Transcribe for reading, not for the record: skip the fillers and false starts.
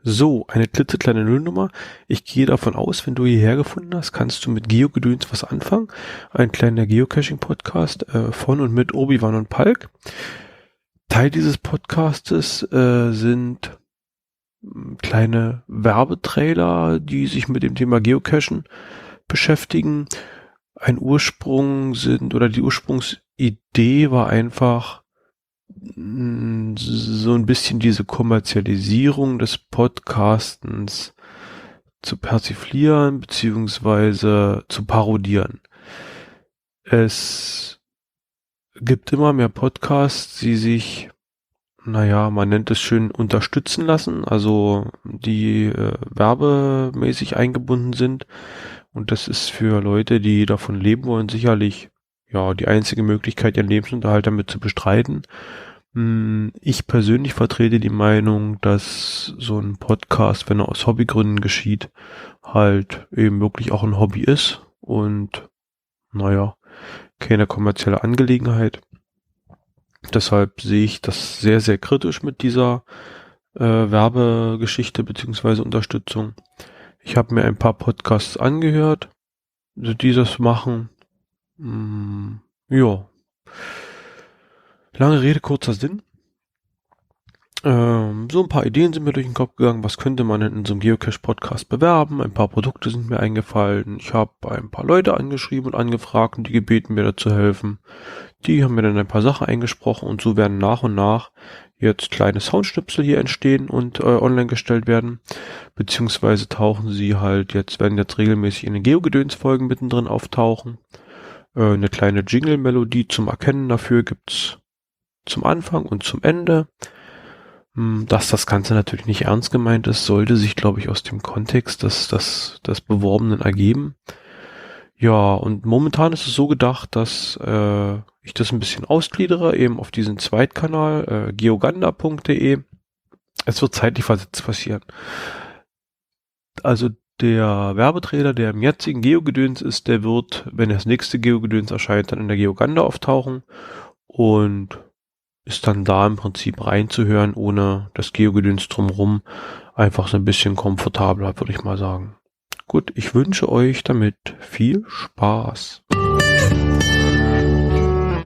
So, eine klitzekleine Nullnummer. Ich gehe davon aus, wenn du hierher gefunden hast, kannst du mit Geogedöns was anfangen. Ein kleiner Geocaching-Podcast von und mit Obi-Wan und Palk. Teil dieses Podcastes sind kleine Werbetrailer, die sich mit dem Thema Geocachen beschäftigen. Die Ursprungsidee war einfach so ein bisschen diese Kommerzialisierung des Podcastens zu persiflieren beziehungsweise zu parodieren. Es gibt immer mehr Podcasts, die sich, man nennt es schön, unterstützen lassen, also die werbemäßig eingebunden sind. Und das ist für Leute, die davon leben wollen, sicherlich die einzige Möglichkeit, ihren Lebensunterhalt damit zu bestreiten. Ich persönlich vertrete die Meinung, dass so ein Podcast, wenn er aus Hobbygründen geschieht, halt eben wirklich auch ein Hobby ist und keine kommerzielle Angelegenheit. Deshalb sehe ich das sehr, sehr kritisch mit dieser Werbegeschichte beziehungsweise Unterstützung. Ich habe mir ein paar Podcasts angehört, die das machen. Lange Rede, kurzer Sinn. So ein paar Ideen sind mir durch den Kopf gegangen. Was könnte man denn in so einem Geocache-Podcast bewerben? Ein paar Produkte sind mir eingefallen. Ich habe ein paar Leute angeschrieben und angefragt und die gebeten, mir dazu helfen. Die haben mir dann ein paar Sachen eingesprochen und so werden nach und nach jetzt kleine Soundschnipsel hier entstehen und online gestellt werden. Beziehungsweise werden jetzt regelmäßig in den Geogedöns-Folgen mittendrin auftauchen. Eine kleine Jingle-Melodie zum Erkennen dafür gibt's zum Anfang und zum Ende. Dass das Ganze natürlich nicht ernst gemeint ist, sollte sich, glaube ich, aus dem Kontext des Beworbenen ergeben. Ja, und momentan ist es so gedacht, dass ich das ein bisschen ausgliedere, eben auf diesen Zweitkanal, geoganda.de. Es wird zeitlich versetzt passieren. Also der Werbetrailer, der im jetzigen Geogedöns ist, der wird, wenn das nächste Geogedöns erscheint, dann in der Geoganda auftauchen und ist dann da im Prinzip reinzuhören, ohne das Geogedöns drumherum, einfach so ein bisschen komfortabler, würde ich mal sagen. Gut, ich wünsche euch damit viel Spaß.